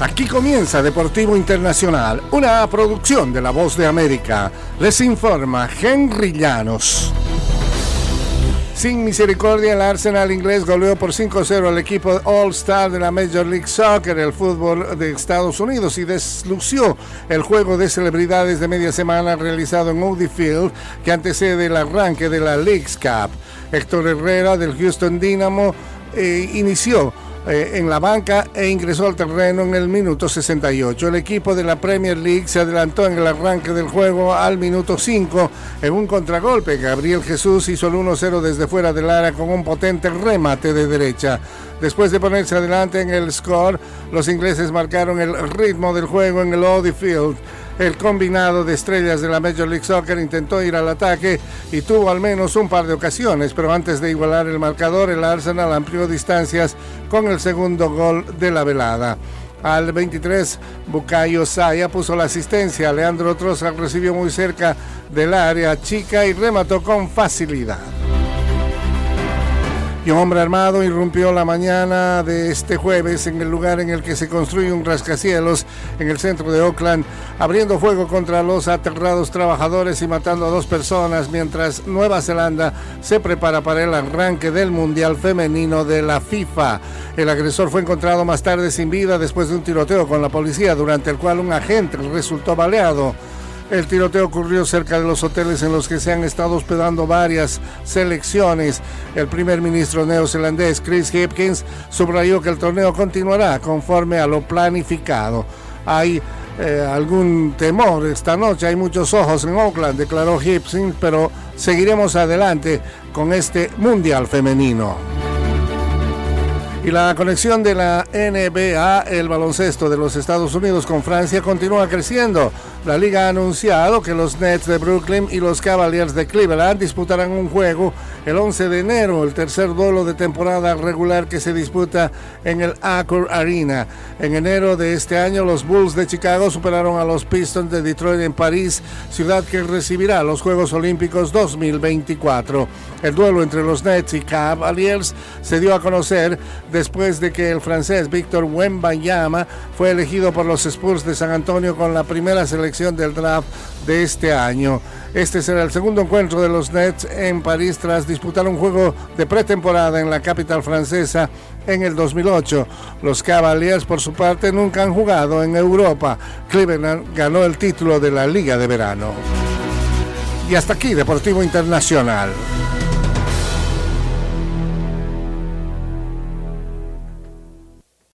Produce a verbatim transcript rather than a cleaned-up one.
Aquí comienza Deportivo Internacional, una producción de La Voz de América. Les informa Henry Llanos. Sin misericordia, el Arsenal inglés goleó por cinco cero al equipo All-Star de la Major League Soccer, el fútbol de Estados Unidos, y deslució el juego de celebridades de media semana realizado en Audi Field, que antecede el arranque de la Leagues Cup. Héctor Herrera del Houston Dynamo eh, inició Eh, en la banca e ingresó al terreno en el minuto sesenta y ocho. El equipo de la Premier League se adelantó en el arranque del juego al minuto cinco en un contragolpe. Gabriel Jesús hizo el uno cero desde fuera del área con un potente remate de derecha. Después de ponerse adelante en el score, los ingleses marcaron el ritmo del juego en el Audi Field. El combinado de estrellas de la Major League Soccer intentó ir al ataque y tuvo al menos un par de ocasiones, pero antes de igualar el marcador, el Arsenal amplió distancias con el segundo gol de la velada. Al veintitrés, Bukayo Saka puso la asistencia. Leandro Trossard recibió muy cerca del área chica y remató con facilidad. Y un hombre armado irrumpió la mañana de este jueves en el lugar en el que se construye un rascacielos en el centro de Auckland, abriendo fuego contra los aterrados trabajadores y matando a dos personas, mientras Nueva Zelanda se prepara para el arranque del Mundial Femenino de la FIFA. El agresor fue encontrado más tarde sin vida después de un tiroteo con la policía, durante el cual un agente resultó baleado. El tiroteo ocurrió cerca de los hoteles en los que se han estado hospedando varias selecciones. El primer ministro neozelandés Chris Hipkins subrayó que el torneo continuará conforme a lo planificado. Hay eh, algún temor esta noche, hay muchos ojos en Auckland, declaró Hipkins, pero seguiremos adelante con este Mundial Femenino. Y la conexión de la N B A, el baloncesto de los Estados Unidos, con Francia continúa creciendo. La liga ha anunciado que los Nets de Brooklyn y los Cavaliers de Cleveland disputarán un juego el once de enero, el tercer duelo de temporada regular que se disputa en el Accor Arena. En enero de este año, los Bulls de Chicago superaron a los Pistons de Detroit en París, ciudad que recibirá los Juegos Olímpicos dos mil veinticuatro. El duelo entre los Nets y Cavaliers se dio a conocer después de que el francés Victor Wembanyama fue elegido por los Spurs de San Antonio con la primera selección del draft de este año. Este será el segundo encuentro de los Nets en París tras disputar un juego de pretemporada en la capital francesa en el dos mil ocho. Los Cavaliers, por su parte, nunca han jugado en Europa. Cleveland ganó el título de la Liga de Verano. Y hasta aquí, Deportivo Internacional.